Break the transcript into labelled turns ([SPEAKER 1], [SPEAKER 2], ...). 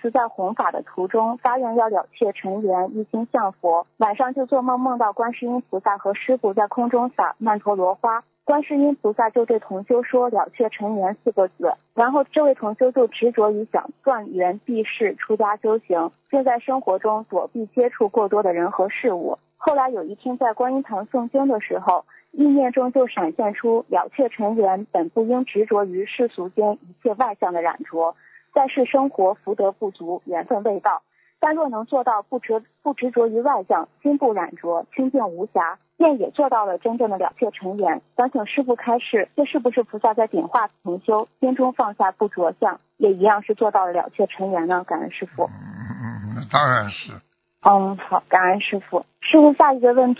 [SPEAKER 1] 次在弘法的途中发愿要了却尘缘，一心向佛，晚上就做梦，梦到观世音菩萨和师父在空中撒曼陀罗花，观世音菩萨就对同修说了却尘缘4个字，然后这位同修就执着于想断缘避世出家修行，并在生活中躲避接触过多的人和事物。后来有一天在观音堂诵经的时候，意念中就闪现出了却尘缘本不应执着于世俗间一切外相的染着，在世生活福德不足，缘分未到，但若能做到不执着于外相，心不染着，清净无瑕，便也做到了真正的了却尘缘。想请师父开示，这是不是菩萨在点化同修，心中放下不着相，也一样是做到了了却尘缘呢？感恩师父。
[SPEAKER 2] 那当然是。
[SPEAKER 1] 好，感恩师父。师父，下一个问题